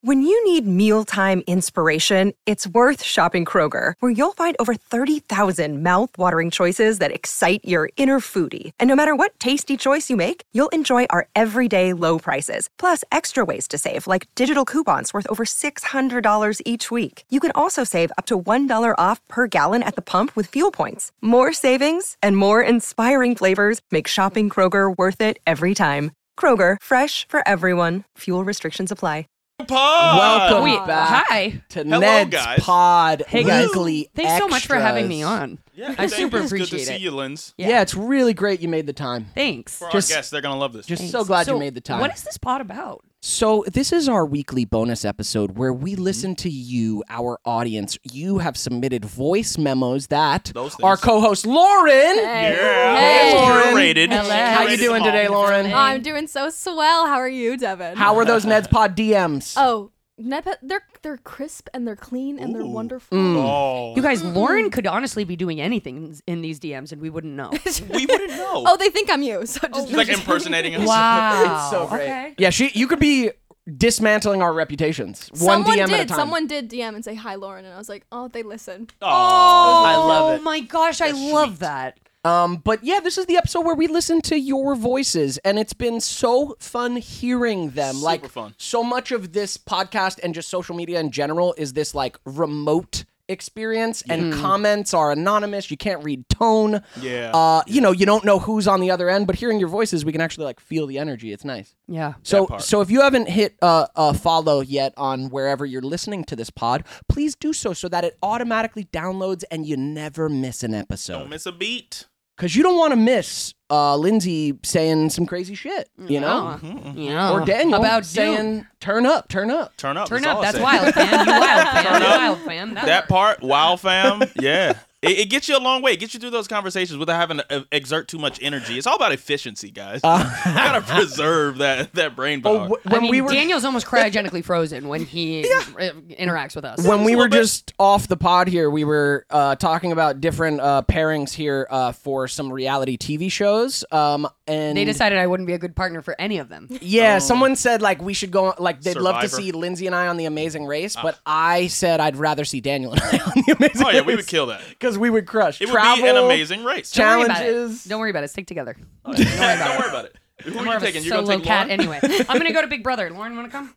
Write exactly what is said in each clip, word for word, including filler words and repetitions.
When you need mealtime inspiration, it's worth shopping Kroger, where you'll find over thirty thousand mouth-watering choices that excite your inner foodie. And no matter what tasty choice you make, you'll enjoy our everyday low prices, plus extra ways to save, like digital coupons worth over six hundred dollars each week. You can also save up to one dollar off per gallon at the pump with fuel points. More savings and more inspiring flavors make shopping Kroger worth it every time. Kroger, fresh for everyone. Fuel restrictions apply. Pod. Welcome Wait, back hi. to Hello, Ned's guys. Pod Hey, guys. Weekly Thanks so much for having me Extras. on. Yeah, I thank super you. It's appreciate good to it. see you, Linz. Yeah. Yeah. it's really great you made the time. Thanks. For Just- our guests, they're gonna love this. Just Thanks. so glad So, you made the time. What is this pod about? So this is our weekly bonus episode where we Mm-hmm. listen to you, our audience. You have submitted voice memos that Those things. our co-host Lauren. Yeah, Hey, Lauren. curated. Hello. How you Curated doing them today, all. Lauren? I'm doing so swell. How are you, Devin? How are those Ned's Pod D Ms? Oh, Nep- they're they're crisp and they're clean and they're Ooh. wonderful. Mm. Oh, You guys, Lauren could honestly be doing anything in these D Ms and we wouldn't know. we wouldn't know. Oh, they think I'm you. So just She's like impersonating us. Wow. It's so great. Okay. Yeah, she. You could be dismantling our reputations. One Someone D M did. at a time. Someone did D M and say hi, Lauren, and I was like, oh, they listen. Oh, I love it. Oh my gosh, I That's love sweet. that. Um, but yeah, this is the episode where we listen to your voices, and it's been so fun hearing them. Super like fun. so much of this podcast and just social media in general is this like remote experience, and comments are anonymous. You can't read tone. Yeah. Uh, you know, you don't know who's on the other end, but hearing your voices, we can actually like feel the energy. It's nice. Yeah. So, part. so if you haven't hit uh, a follow yet on wherever you're listening to this pod, please do so so that it automatically downloads and you never miss an episode. Don't miss a beat. Because you don't want to miss uh, Lindsay saying some crazy shit, you know? Yeah. Or Daniel About saying, Doom. turn up, turn up. Turn up. Turn that's up. all I That's say. wild, fan. You wild, fan. Turn You up. wild, fan. That part, wow, fam. Yeah. It, it gets you a long way. It gets you through those conversations without having to uh, exert too much energy. It's all about efficiency, guys. you gotta preserve that that brain power. Oh, wh- I when mean, we were Daniel's almost cryogenically frozen when he uh, interacts with us. when we a were little bit. just off the pod here, we were uh, talking about different uh, pairings here uh, for some reality T V shows. Um, and They decided I wouldn't be a good partner for any of them. Yeah, Oh. someone said like we should go on, like they'd love to Survivor. see Lindsay and I on The Amazing Race, but I said I'd rather see Daniel and I on The Amazing oh Race. yeah, we would kill that. because we would crush. It Travel, would be an amazing race. Don't worry about challenges. it. Don't worry about it. Stick together. Don't worry about it. Who I'm are more you of a taking? You're solo gonna take cat Lauren? anyway. I'm gonna go to Big Brother. Lauren, want to come?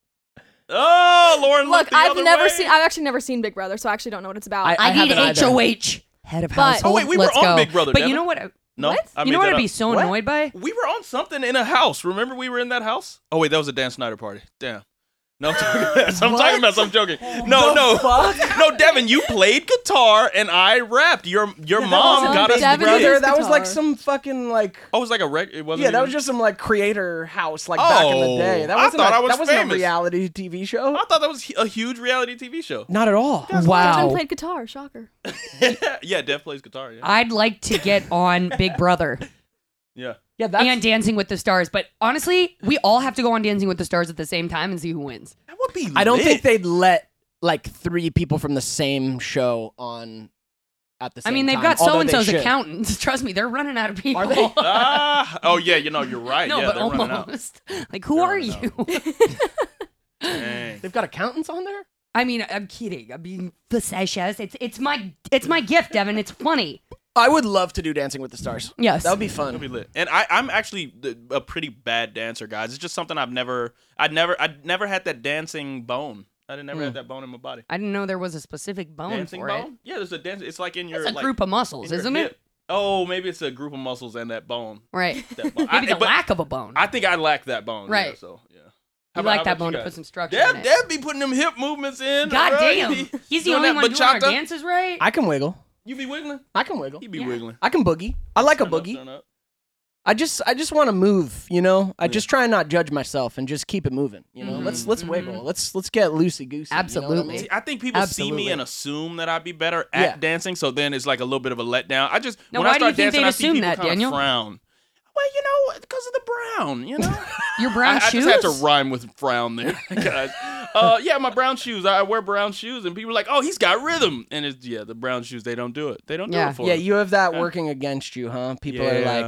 Oh, Lauren, Look, the I've other never way. seen. I've actually never seen Big Brother, so I actually don't know what it's about. I- I, need haven't H either. O H. Head of But- household. Oh, wait, we were Let's on go. Big Brother, But you Devin. know what? No, What? I You made know what that I'd be up. so What? annoyed by? We were on something in a house. Remember, we were in that house. Oh wait, that was a Dan Snyder party. Damn. No, I'm talking about. I'm talking about. I'm joking. No, no, no, Devin, you played guitar and I rapped. Your your mom wasn't got us. Devin together. plays Brother, that was like guitar. some fucking like Oh, it was like a rec. It wasn't. yeah, that even- was just some like creator house like back in the Oh, day. That I wasn't thought a, I was that wasn't famous. a reality T V show. I thought that was a huge reality T V show. Not at all. Devin Wow. played guitar. Shocker. yeah, Dev plays guitar. Yeah. I'd like to get on Big Brother yeah. Yeah, that's and Dancing with the Stars, but honestly, we all have to go on Dancing with the Stars at the same time and see who wins. That would be. I don't lit. think they'd let like three people from the same show on at the I same mean, they've time, got so although and they so's should. accountants. Trust me, they're running out of people. Are they? Ah. Oh yeah. You know, you're right. no, yeah, but they're running out. almost. Like, who They're are running you? Dang. They've got accountants on there? I mean, I'm kidding. I'm being facetious. It's it's my it's my gift, Devin. It's funny. I would love to do Dancing with the Stars. Yes. That would be fun. That'd be lit. And I, I'm actually th- a pretty bad dancer, guys. It's just something I've never, I'd never, I'd never had that dancing bone. I didn't never Mm. had that bone in my body. I didn't know there was a specific bone Dancing for bone? Yeah, there's a dance. It's like in your it. It's a like, group of in muscles, your isn't hip. it? Oh, maybe it's a group of muscles and that bone. Right. That bone. Maybe I, the but lack of a bone. I think I lack that bone. Yeah, Right. so yeah. you like that bone to put some structure Deb, in it. Deb be putting them hip movements in. God right? damn. He- He's the doing only that one doing our bachata. dances right. I can wiggle. You be wiggling? I can wiggle. He be Yeah. wiggling. I can boogie. I like a Turn up, boogie. turn up. I just I just want to move, you know? I Yeah. just try and not judge myself and just keep it moving, you know? Mhm. Let's let's Mhm. wiggle. Let's let's get loosey goosey. Absolutely. See, I think people see Absolutely. me and assume that I'd be better at Yeah. dancing, so then it's like a little bit of a letdown. I just Now, when why I do you start think dancing, they'd I see assume people that, kind Daniel? of frown. Well, you know, because of the brown, you know. Your brown I, I shoes. just had to rhyme with frown there, guys. Uh, yeah, my brown shoes. I wear brown shoes, and people are like, "Oh, he's got rhythm." And it's yeah, the brown shoes. They don't do it. They don't do Yeah. it for Yeah, him. you have that Yeah. working against you, huh? People Yeah. are like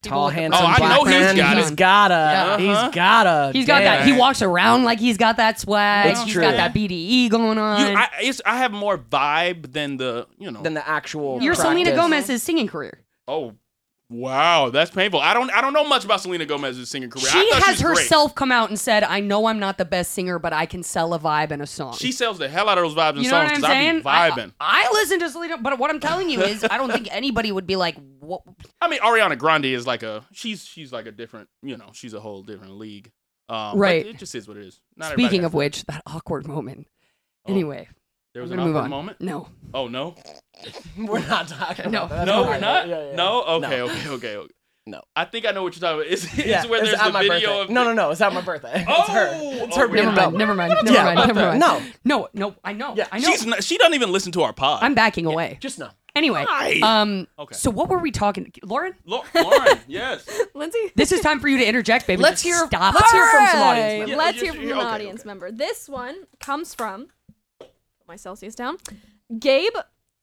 tall, look at handsome Oh, I black know he's man. got he's it. gotta. Yeah. He's Uh-huh. gotta. He's got that. He Damn. walks around like he's got that swag. It's He's true. got that B D E going on. You, I, it's, I have more vibe than the, you know. Than the actual. Your practice. Selena Gomez's singing career. oh, wow, that's painful. I don't, I don't know much about Selena Gomez's singing career. I She thought has she was great. herself come out and said, "I know I'm not the best singer, but I can sell a vibe and a song." She sells the hell out of those vibes and you know songs what I'm because I saying? be vibing. I, I listen to Selena, but what I'm telling you is, I don't think anybody would be like, "What?" I mean, Ariana Grande is like a she's she's like a different, you know, she's a whole different league. Um, Right. But it just is what it is. Not everybody Speaking has of that. which, that awkward moment. Oh, Anyway, there was we're an gonna move awkward on. moment. No, Oh no, We're not talking No. about that. no, That's we're fine. not. Yeah, yeah. No, okay, No. okay, okay, okay. No. I think I know what you're talking about. It's, it's Yeah, where it's there's at the my video birthday. of No, the- no, no. It's at my birthday. Oh, it's her. It's her oh, being never dumb. mind. Never mind. Never Yeah, mind. Never mind. no. no, no. I know. Yeah, I know. She's not, she doesn't even listen to our pod. I'm backing away. Just no. Anyway, Hi. um, Okay. so what were we talking, Lauren? Lo- Lauren, yes. Lindsay? This is time for you to interject, baby. Let's Just hear- Stop. let's hear from some Alright, audience members. Yeah, Let's you- hear from you- an okay, audience okay. member. This one comes from, put my Celsius down, Gabe,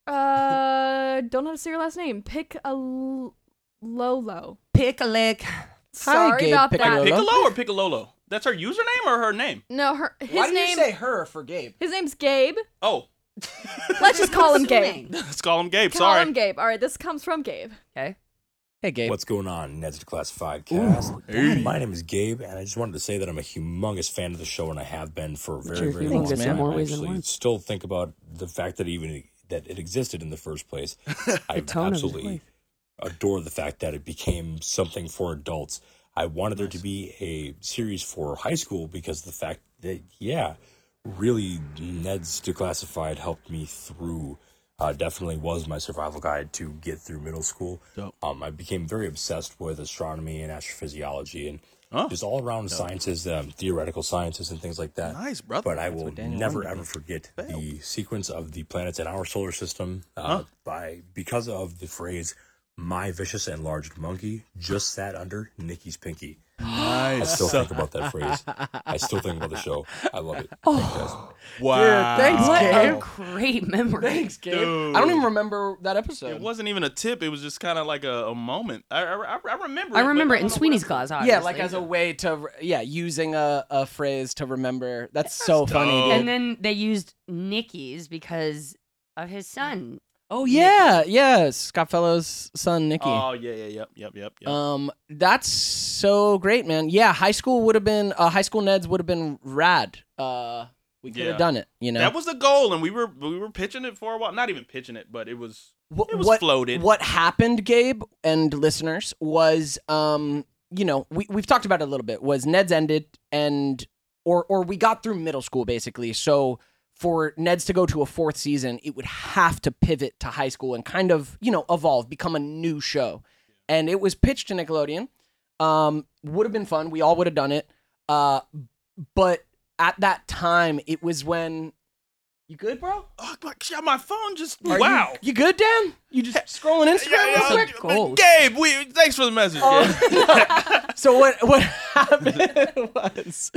uh, don't know how to say your last name, Pick a Lolo. Pick a lick. Sorry Gabe about Piccolo. that. Piccolo or Piccololo? That's her username or her name? No, her, his Why do name, you say her for Gabe? his name's Gabe. Oh, Let's just call him Gabe. let's call him Gabe. Call Sorry. him Gabe. All right, this comes from Gabe. Okay. Hey, Gabe. What's going on, Ned's Declassified Cast? My name is Gabe, and I just wanted to say that I'm a humongous fan of the show, and I have been for a very, you're very humongous long in time. more I ways than actually one. still think about the fact that even that it existed in the first place. I tone of his absolutely voice. adore the fact that it became something for adults. I wanted there to be a series for high school because the fact that, yeah, really, Ned's Declassified helped me through. Uh, definitely was my survival guide to get through middle school. Dope. Um, I became very obsessed with astronomy and astrophysiology and Huh? just all around sciences, um, theoretical sciences and things like that. Nice, brother. But I will Daniel never wanted to ever forget the sequence of the planets in our solar system uh, by because of the phrase "my vicious enlarged monkey" just sat under Nikki's pinky. I still think about that phrase. I still think about the show. I love it. Thank you guys. Wow. thanks, What Gabe. a great memory. Thanks, Gabe. Dude. I don't even remember that episode. It wasn't even a tip. It was just kind of like a, a moment. I, I, I remember. I it, but remember it don't in know Sweeney's what- class. Obviously. Yeah, like as a way to, re- yeah, using a, a phrase to remember. That's so funny, dope. dude. And then they used Nicky's because of his son. oh, yeah, yeah, Scott Fellow's son, Nicky. Oh yeah, yeah, yep, yep, yep, yep. Um, that's so great, man. Yeah, high school would have been, uh, high school Neds would have been rad. Uh, we could have Yeah. done it, you know? That was the goal, and we were we were pitching it for a while. Not even pitching it, but it was Wh- it was what, floated. What happened, Gabe and listeners, was um, you know, we we've talked about it a little bit. Was Ned's ended and or or we got through middle school basically. So for Ned's to go to a fourth season, it would have to pivot to high school and kind of, you know, evolve, become a new show. And it was pitched to Nickelodeon. Um, would have been fun. We all would have done it. Uh, but at that time, it was when. You good, bro? Oh, my, yeah, my phone just Are you- wow. You, good, Dan? You just scrolling Instagram Yeah, real yeah, quick? uh, Gold. Gabe, we thanks for the message. Oh, Gabe. So what what happened was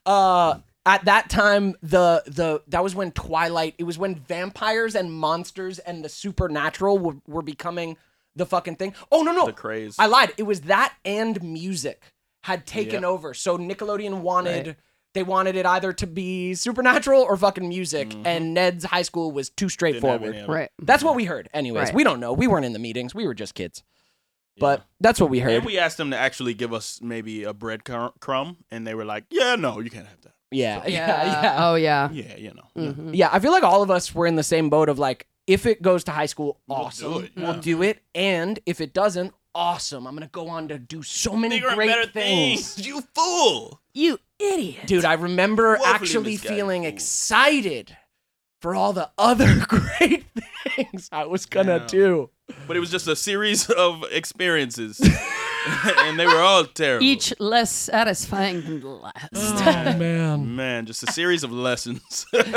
uh at that time the the that was when Twilight, it was when vampires and monsters and the supernatural were, were becoming the fucking thing. Oh no no. The craze. I lied. It was that and music had taken Yep. over. So Nickelodeon wanted Right. they wanted it either to be supernatural or fucking music, Mhm. and Ned's high school was too Didn't have straightforward. any of it. Right. That's what we heard anyways. Right. We don't know. We weren't in the meetings. We were just kids. Yeah. But that's what we heard. And we asked them to actually give us maybe a bread cr- crumb, and they were like, "Yeah, no, you can't have that." yeah, Yeah. yeah, yeah. Oh yeah. Yeah, you know. Mhm. Yeah, I feel like all of us were in the same boat of like, if it goes to high school, We'll do awesome, it, we'll yeah. do it. And if it doesn't, awesome. I'm gonna go on to do so many Bigger and great better things. things. You fool. You idiot. Dude, I remember Woefully actually misguided feeling fool. excited for all the other great things I was gonna Yeah. do. But it was just a series of experiences, and they were all terrible. Each less satisfying than the last. man. Man, just a series of lessons Oh,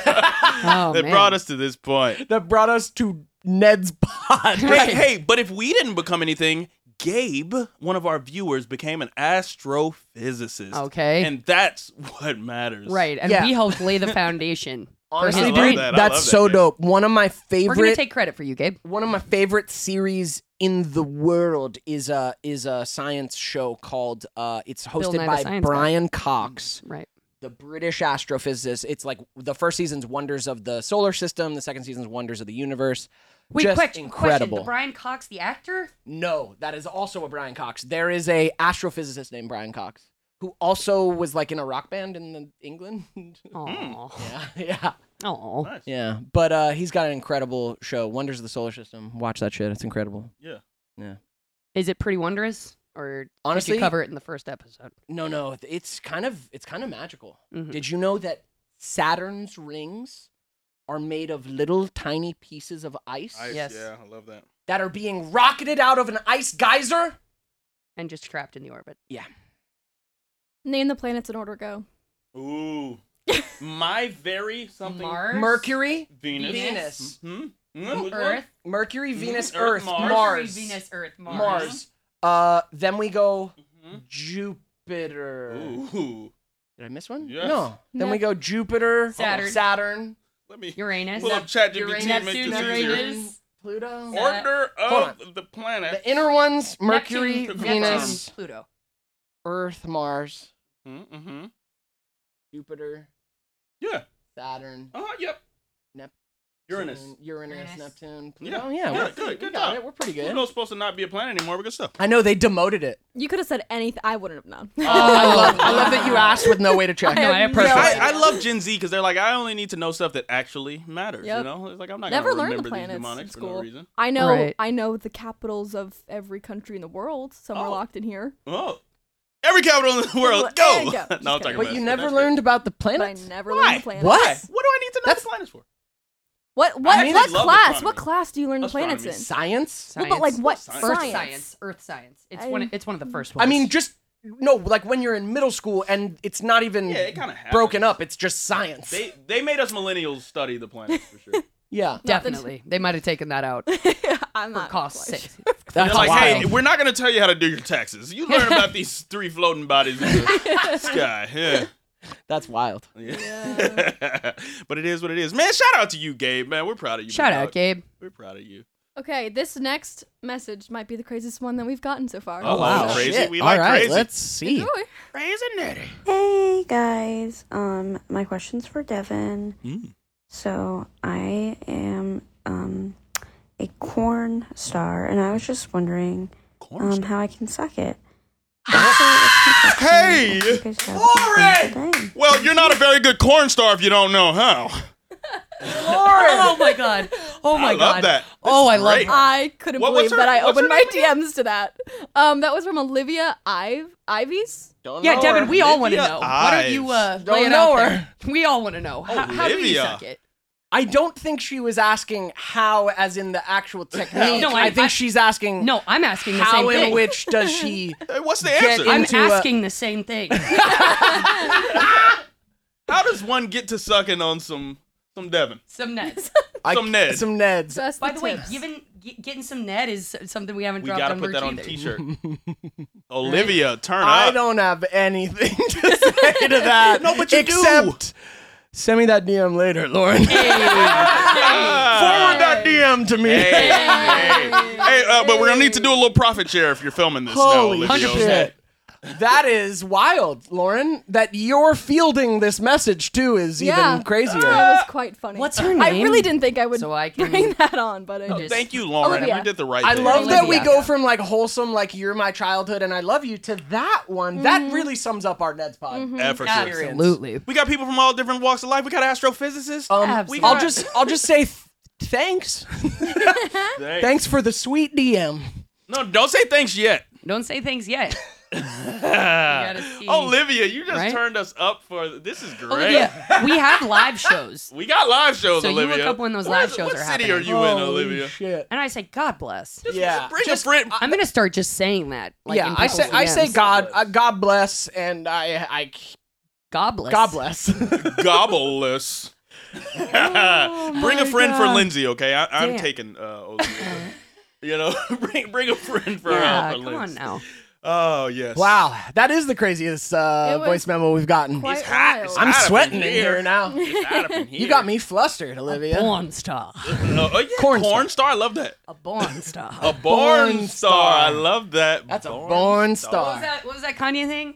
that man. brought us to this point. That brought us to Ned's pod. Hey, hey, but if we didn't become anything, Gabe, one of our viewers, became an astrophysicist. Okay. And that's what matters. Right, and Yeah. we helped lay the foundation. Honestly, for I his love dude, that. I that's love that, so Gabe. dope. One of my We're gonna favorite take credit for you, Gabe. one of my favorite series in the world is a is a science show called uh it's Bill hosted Nye the by Science Guy. Brian Cox, Right. the British astrophysicist. It's like the first season's Wonders of the Solar System, the second season's Wonders of the Universe. Wait, Just question, incredible. question. The Brian Cox, the actor? No, that is also a Brian Cox. There is a astrophysicist named Brian Cox who also was like in a rock band in the England. Aw. yeah, yeah, Aw. Nice. yeah. But uh, he's got an incredible show, Wonders of the Solar System. Watch that shit; it's incredible. Yeah. Yeah. Is it pretty wondrous? Or Honestly- did you cover it in the first episode? No, no, it's kind of it's kind of magical. Mhm. Did you know that Saturn's rings are made of little tiny pieces of ice, Ice, Yes. Yeah, I love that. that are being rocketed out of an ice geyser? And just trapped in the orbit. Yeah. Name the planets in order. Go. Ooh. My very something. Mars? Mercury, Venus. Venus. Hmm? Hmm? Which one? Earth. Mercury, Venus, Mhm. Earth, Earth, Mars. Mars, Mercury, Venus, Earth, Mars. Mars. Uh, then we go Mhm. Jupiter. Ooh. Did I miss one? Yes. No. Then No. we go Jupiter, Saturn. Saturn, Let me Uranus. pull up ChatGPT and make Neptune, this easier. Uranus. Pluto. Sat- Order Hold of the planet. The inner ones: Mercury, Neptune, Venus, Neptune, Pluto. Earth, Mars, Mm-hmm. Jupiter, Yeah. Saturn, Uh-huh, yep. Nep- Uranus. Uranus, Uranus. Neptune, Yeah. Pluto. Yeah, Yeah, we're, good, we good got job. it. We're pretty good. Pluto's supposed to not be a planet anymore. We good stuff. I know they demoted it. You could have said anything. I wouldn't have known. Oh, I love, I love that you asked with no way to check. I know, I had appreciate no it. I, I love Gen Z because they're like, I only need to know stuff that actually matters. You Yep. know, it's like I'm not Never gonna learned the remember these planets in mnemonics for no school. reason. I know. Right. I know the capitals of every country in the world. Some are Oh. locked in here. Oh, every capital in the world, There go. you go. no, I'm Just talking kidding. But about you it. never That's learned about the But I planets. never Why? learned the planets. What? What? What do I need to know That's- the planets for? What? What? I mean, what I love class? astronomy. What class do you learn the planets in? Astronomy. Science? Well, but like what Science. Earth science? science. Earth science. It's I- one. It's one of the first ones. I mean, just no. Like when you're in middle school and it's not even Yeah, it kind of broken up. It's just science. They they made us millennials study the planets for sure. yeah. definitely, they might have taken that out I'm for not cost quite sake. That's They're like, wild. hey, we're not gonna tell you how to do your taxes. You learn about these three floating bodies in the sky. Yeah. That's wild. Yeah. But it is what it is. Man, shout out to you, Gabe. Man, we're proud of you. Shout big out, dog. Gabe. We're proud of you. Okay, this next message might be the craziest one that we've gotten so far. Oh, wow. wow. Crazy. Shit. We All like right, crazy. let's see. Enjoy. Crazy nitty. Hey guys, um, my question's for Devin. Mm. So I am um a corn star, and I was just wondering Corn um how I can suck it. Also, it's my Hey! question. You guys have a wonderful day. Well, you're not a very good corn star if you don't know how. Oh my god. Oh my I god. love that. Oh, I That's love great. that. I couldn't What- what's believe her- that I what's opened her my name D Ms to that. Um, that was from Olivia Ive Ivies. Don't Yeah, know Devin, her. we all want to Olivia know. Why don't you uh, Ives. lay Don't it know out her. there? We all want to know. How, how do you Olivia. suck it? I don't think she was asking how, as in the actual technique. No, I- I, think I- she's asking No, I'm asking the how same in thing. which does she. Hey, what's the Get answer? in- I'm into a- asking the same thing. How does one get to sucking on some some Devin? Some Neds. I- Some Ned. Some Neds. That's By the the way, tips. giving, g- getting some Ned is something we haven't We dropped gotta on put merch that on a either. t-shirt. Olivia, turn I up. don't have anything to say to that. No, but you do. except send me that D M later, Lauren. Hey, Forward that D M to me. Hey, hey, hey uh, but we're gonna need to do a little profit share if you're filming this Holy now, Olivia. shit. That is wild, Lauren. That you're fielding this message too is yeah, even crazier. That was quite funny. What's her I name? really didn't think I would So I can- bring that on, but I Oh, did. thank you, Lauren. Olivia. We did the right I thing. love that we Olivia. go from like wholesome, like you're my childhood and I love you, to that one. That really sums up our Ned's pod. Effort. Absolutely. We got people from all different walks of life. We got astrophysicists. Um, Absolutely. I'll just, I'll just say th- thanks. Thanks. Thanks for the sweet D M. No, don't say thanks yet. Don't say things yet. gotta see. Olivia, you just Right? turned us up for this is great. Olivia, we have live shows. We got live shows, So you Olivia. look up when those Where- live shows what are city happening. are you in, Holy Olivia? shit. And I say, God bless. Yeah. Bring just- a friend. I'm gonna start just saying that. Like, yeah, in I say, people's I say D Ms. God, uh, God bless, and I, I, God bless. God bless. Gobbleless. Bring a friend for God. Lindsay, okay? I, I'm Damn. taking uh, Olivia. You know, bring bring a friend for Yeah, uh, for come on Lindsay. now. Oh yes. Wow, that is the craziest uh, It was voice memo we've gotten. quite It's hot. wild. It's I'm hot up sweating in in here, here. now. It's hot up in here. You got me flustered, Olivia. Porn star. Oh, oh, yeah. Corn Corn, star. star. I love that. A porn star. A born, born star. star. I love that. That's a Born born star. star. What was that? What was that Kanye thing?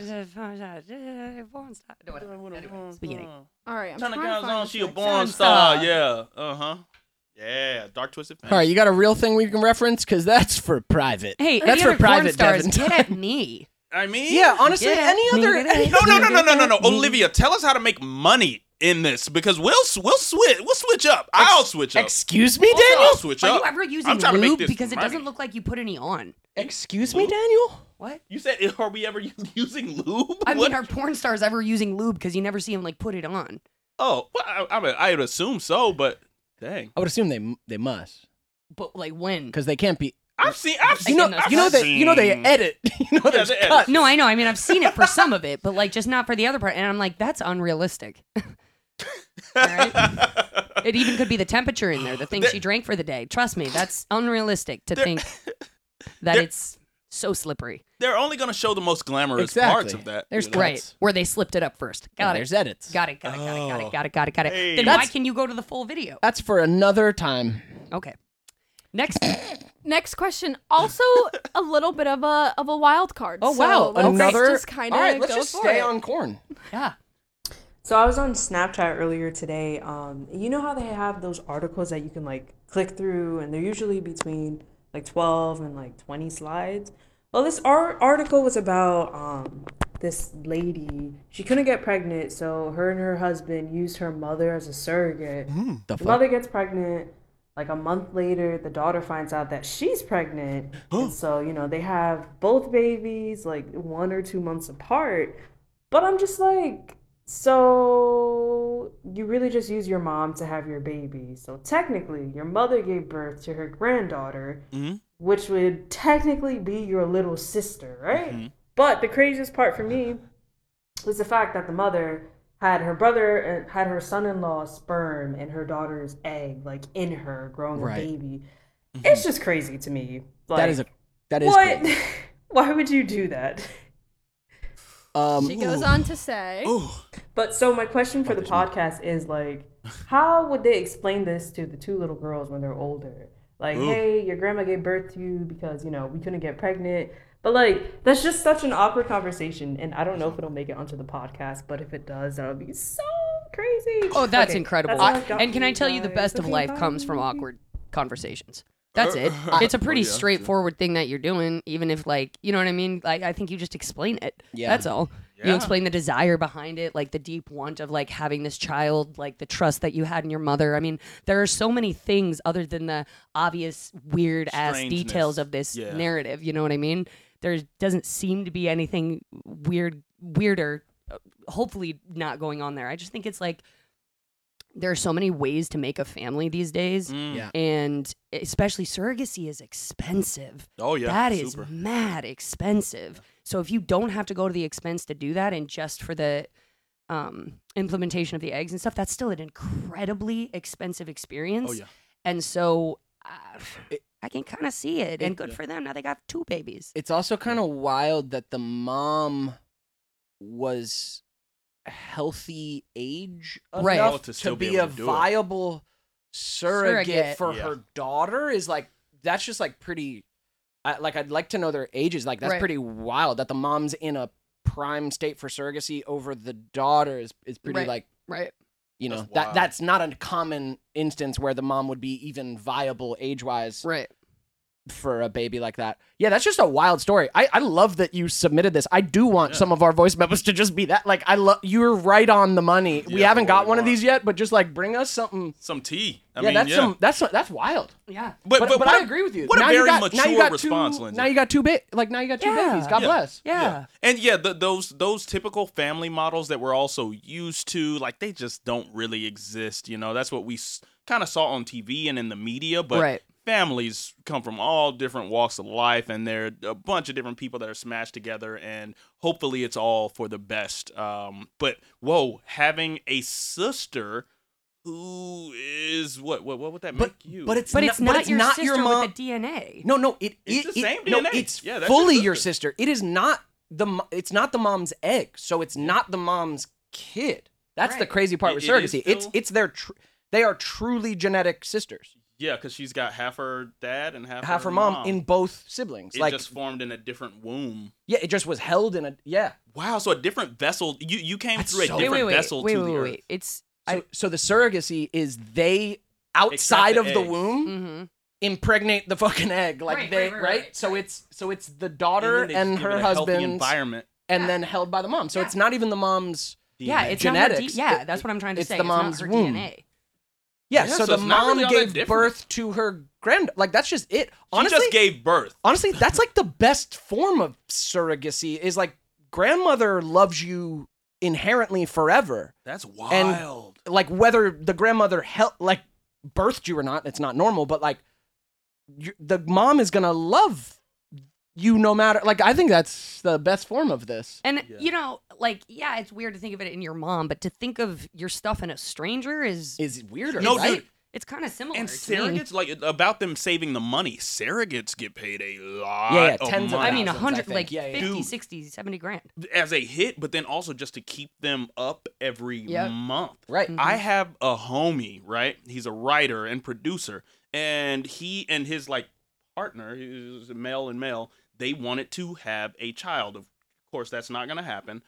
Porn star. No, whatever. Anyways, beginning. All right, I'm Turn the trying to cameras find on. this She a next born one. star. star. Yeah. Uh huh. Yeah. Dark twisted fantasy. All right, you got a real thing we can reference? Because that's for private. Hey, that's any for other porn private, stars, Devin. get at me. I mean. Yeah, honestly, Get at any me, other. get at any- me. No, no, no, no, no, no, no. Olivia, tell us how to make money in this because we'll we'll switch we'll switch up. I'll switch up. Excuse me, Also, Daniel? I'll switch Are up. you ever using I'm trying to make lube? this Because it money. doesn't look like you put any on. Excuse me, Daniel? What? You said, are we ever using lube? I What? mean, are porn stars ever using lube? Because you never see them like put it on. Oh, well, I, I mean, I would assume so, but dang, I would assume they they must But like when? because they can't be. I've seen, I've You seen, know, I've you know they, seen- you know they edit. You know there's they edit. cuts. No, I know. I mean, I've seen it for some of it, but like just not for the other part. And I'm like, that's unrealistic. All right. It even could be the temperature in there, the things There- she drank for the day. Trust me, that's unrealistic to There- think that there- it's so slippery. They're only going to show the most glamorous Exactly. parts of that. There's you know? cuts. Right. Where they slipped it up first. Yeah, Got it. there's edits. Got it. Got it. Got it. Got Oh. it. Got it. Got it. Got it. Hey. Then why That's- can you go to the full video? That's for another time. Okay. Next. Next question, also a little bit of a of a wild card. Oh so wow, let's another. just kind of All right, let's go just for stay it. on corn. Yeah. So I was on Snapchat earlier today. Um, you know how they have those articles that you can like click through, and they're usually between like twelve and like twenty slides. Well, this art article was about um this lady. She couldn't get pregnant, so her and her husband used her mother as a surrogate. The The fuck? mother gets pregnant. Like a month later, the daughter finds out that she's pregnant. And so, you know, they have both babies like one or two months apart. But I'm just like, so you really just use your mom to have your baby. So technically, your mother gave birth to her granddaughter, Mhm. which would technically be your little sister, right? Mhm. But the craziest part for me was the fact that the mother had her brother and had her son-in-law sperm and her daughter's egg like in her growing Right. a baby. It's just crazy to me. Like, That is a. That is what? crazy. Why would you do that? Um, She goes on to say, Ooh. But so my question for the Fuck this podcast is like, how would they explain this to the two little girls when they're older? Like, Ooh. hey, your grandma gave birth to you because, you know, we couldn't get pregnant. But like, that's just such an awkward conversation. And I don't know if it'll make it onto the podcast, but if it does, that would be so crazy. Oh, that's Okay, incredible. that's all I- I've got and for can I tell you the guys. best of Okay, life bye. comes from awkward conversations. That's it. Uh, It's a pretty oh, yeah. straightforward thing that you're doing, even if like, you know what I mean? Like I think you just explain it. Yeah. That's all. You Yeah. explain the desire behind it, like the deep want of like having this child, like the trust that you had in your mother. I mean, there are so many things other than the obvious weird ass Strangeness. details of this Yeah. narrative. You know what I mean? There doesn't seem to be anything weird, weirder, uh, hopefully not going on there. I just think it's like there are so many ways to make a family these days. Mm. Yeah. And especially surrogacy is expensive. Oh yeah. That is super. mad expensive. So if you don't have to go to the expense to do that and just for the um, implementation of the eggs and stuff, that's still an incredibly expensive experience. Oh yeah. And so uh, I can kind of see it. And it- good yeah. for them. Now they got two babies. It's also kind of wild that the mom was healthy age Right. enough Oh, to to, still be be, able a to do it. viable surrogate, Surrogate. for Yeah. her daughter is like that's just like pretty. I, like I'd like to know their ages. Like that's Right. pretty wild that the mom's in a prime state for surrogacy over the daughter is is pretty Right. like Right. you know That's that wild. that's not a common instance where the mom would be even viable age wise Right. for a baby like that. Yeah, that's just a wild story. I, I love that you submitted this. I do want Yeah. some of our voice memos to just be that. Like, I love you're right on the money. we Yeah, haven't for got what one we of these want. yet, but just like bring us something. Some tea. I yeah, mean, that's yeah. some that's that's wild. Yeah. But But, but, but what I a- agree with you. What now a very you got, mature now you got response, two, Lindsay. Now you got two ba- like now you got two Yeah. babies. God Yeah. bless. Yeah. And yeah, the, those those typical family models that we're also used to, like they just don't really exist. You know, that's what we s- kind of saw on T V and in the media. But Right. families come from all different walks of life, and they're a bunch of different people that are smashed together, and hopefully it's all for the best. Um, but whoa, having a sister who is what? What? What would that But make you? but it's But not, it's not but it's your not sister your mom. with the D N A. No, no, it, It's it, the it- same no, D N A. it's Yeah, that's your fully your sister. sister. It is not the mo- it's not the mom's egg, so it's not the mom's kid. That's the Right. crazy part It- with it is surrogacy. It's still- it's their tr- they are truly genetic sisters. yeah, because she's got half her dad and half Half her her mom, in both siblings. It like just formed in a different womb. yeah, it just was held in a yeah. Wow, so a different vessel. You you came That's through a so- different wait, wait, wait, vessel wait, to wait, the wait, earth. wait. It's So so the surrogacy is they Extract outside the of the eggs. womb mm-hmm. impregnate the fucking egg like Right, they right, right, right, So right. it's so it's the daughter And, then and, they just give her it a healthy husband environment. and Yeah. then held by the mom. So Yeah. it's not even the mom's Yeah, D N A. it's not her genetics. D- yeah, It- that's what I'm trying to it's say. the It's not mom's her womb. D N A. Yeah, Yeah, so, so the it's not mom really all that gave different. birth to her grand like that's just it. She Honestly, just gave birth. honestly, that's like the best form of surrogacy is like grandmother loves you inherently forever. That's wild. Like whether the grandmother hel- like birthed you or not, it's not normal, but like you the mom is going to love you no matter like I think that's the best form of this. And Yeah. you know, like, yeah, it's weird to think of it in your mom, but to think of your stuff in a stranger is Is weirder, No, right? dude. it's kind of similar. And to me. surrogates, like about them saving the money, surrogates get paid a lot Yeah, yeah, of tens of money I mean, a thousands, I hundred, think. like Yeah, yeah. fifty, Dude. sixty, seventy grand. as a hit, but then also just to keep them up every Yep. month. Right. Mhm. I have a homie, right? He's a writer and producer, and he and his like partner, he's male and male, they wanted to have a child. Of course, that's not going to happen.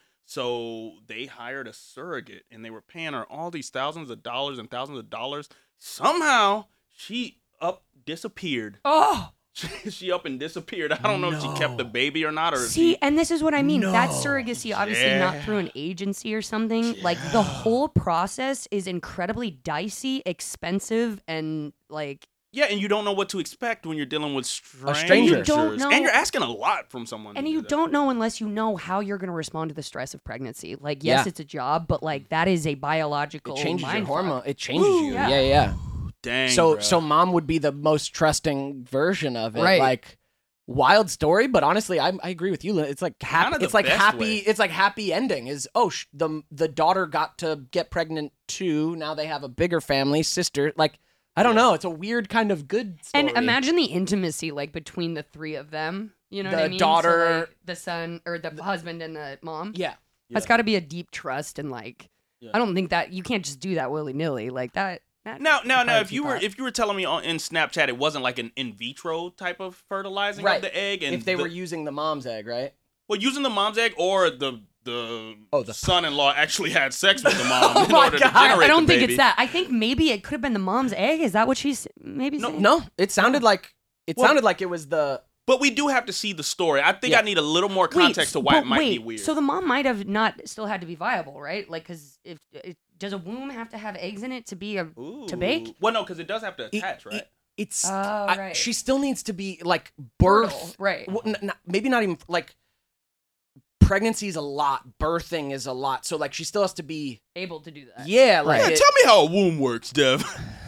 So they hired a surrogate, and they were paying her all these thousands of dollars and thousands of dollars. Somehow, she up disappeared. Oh, She up and disappeared. I don't know if she kept the baby or not, or if see, he- and this is what I mean. That No. surrogacy, obviously not through an agency or something. Like the whole process is incredibly dicey, expensive, and like yeah, and you don't know what to expect when you're dealing with strangers. stranger. You don't know- And you're asking a lot from someone. And to you do that. don't know unless you know how you're going to respond to the stress of pregnancy. Like, yes, Yeah. it's a job, but like that is a biological. It changes your mindfuck. hormone. It changes Woo, you. yeah. Yeah, yeah. Dang. So bruh. so mom would be the most trusting version of it. Right. Like wild story, but honestly, I, I agree with you. Lynn. It's like happy. Kinda the It's like best happy. way. It's like happy ending. Is oh sh- the the daughter got to get pregnant too. Now they have a bigger family, sister. Like I don't know. It's a weird kind of good story. And imagine the intimacy like between the three of them. You know what The I mean? daughter- so, like, the son, or the, husband and the mom. Yeah. That's got to be a deep trust, and like, Yeah. I don't think that you can't just do that willy nilly like that. that Now, now, now, hard if to you were thought. if you were telling me on, in Snapchat it wasn't like an in vitro type of fertilizing Right. of the egg, and If they the- were using the mom's egg, right? well using the mom's egg, or the the, Oh, the- son-in-law actually had sex with the mom Oh in my order God. to generate I don't the think baby. it's that. I think maybe it could have been the mom's egg. Is that what she's maybe No, saying? No, it sounded like it Well- sounded like it was the But we do have to see the story. I think Yeah. I need a little more Wait, context to why but it might wait, be weird. So the mom might have not still had to be viable, right? Like, because if it, does a womb have to have eggs in it to be a to bake? Ooh. Well, no, because it does have to it- attach, right? it- it's Oh, I- right. she still needs to be like Fertile, birth right? Well, n- n- maybe not even like pregnancy is a lot, birthing is a lot. So like she still has to be Able to do that. yeah, like Yeah, it- tell me how a womb works, Dev.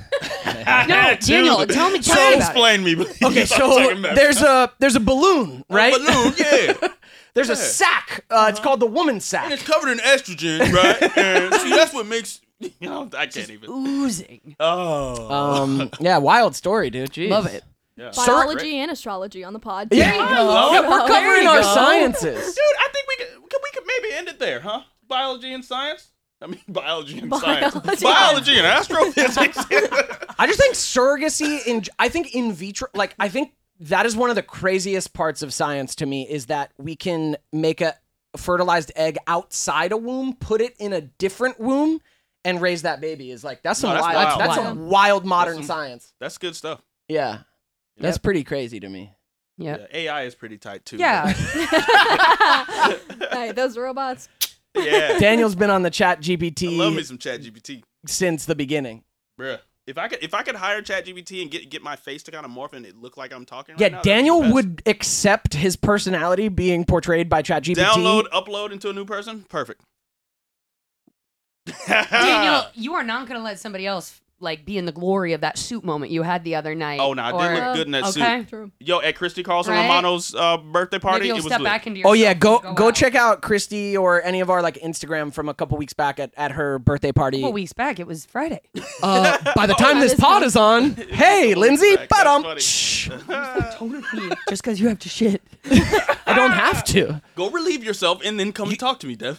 No, Daniel, tell me, tell so me about it. explain me. please. okay. I'm So talking mess. there's a there's a balloon, A right? balloon, yeah. There's a Yeah. sack. Uh, It's called the woman And sack. it's covered in estrogen, right? And see, that's what makes you know. I can't even. Oozing. Oh, Um, yeah, wild story, dude. Jeez. Love it. yeah. Biology and astrology on the pod. Yeah, There you I go. love it. we're There covering you our go. sciences. Dude, I think we could, could we could maybe end it there, huh? Biology and science. I mean, biology and science. Biology. Biology and astrophysics. I just think surrogacy in I think in vitro like I think that is one of the craziest parts of science to me is that we can make a fertilized egg outside a womb, put it in a different womb, and raise that baby is like that's some No, that's wild, wild. that's Wild. some wild modern some- science. That's good stuff. Yeah. That's pretty crazy to me. Yeah. Yeah, A I is pretty tight too. Yeah. Hey, those robots. but- yeah. Daniel's been on the Chat G P I T love me some Chat G P T, since the beginning. bruh. If I could, if I could hire Chat G P T and get get my face to kind of morph and it look like I'm talking. Yeah, right now, that'd be Daniel the best. would accept his personality being portrayed by Chat G P T. download, upload into a new person. Perfect. Daniel, you are not going to let somebody else like be in the glory of that suit moment you had the other night. Oh no, I or, did look good in that okay. suit. True. Yo, at Christy Carlson Right? Romano's uh, birthday party, Maybe you'll it was step lit. back into your Oh yeah, go go, go out. check out Christy or any of our like Instagram from a couple weeks back at, at her birthday party. A couple weeks back, it was Friday. Uh, by the time that this is pod funny. is on, hey Lindsay, back. but That's um, funny. shh, Just because you have to shit. I don't have to. Go relieve yourself and then come and talk to me, Dev.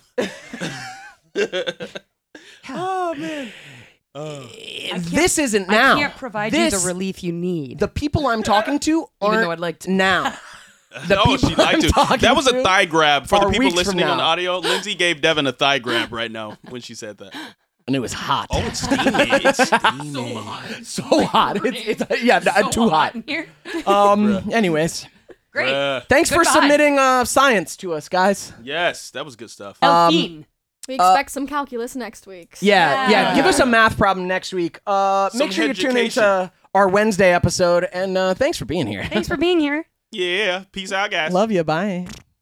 Oh man. This isn't now. I can't provide this, you the relief you need. The people I'm talking to aren't though I'd like to. now. The Oh, people she liked I'm to. talking That was a to thigh grab for the are people weeks from listening on now. audio. Lindsay gave Devin a thigh grab right now when she said that. And it was hot. Oh, it's steamy. It's steamy. so hot. It's, it's yeah, So too hot. in here. Um. Anyways, Great. Bruh. thanks for Goodbye. submitting uh science to us, guys. Yes, that was good stuff. Delphine. We expect some calculus next week. so- Yeah, yeah. Yeah. Give us a math problem next week. Uh, Some make sure you tune education. into our Wednesday episode, and uh, thanks for being here. Thanks for being here. Yeah. Peace out, guys. Love you. Bye.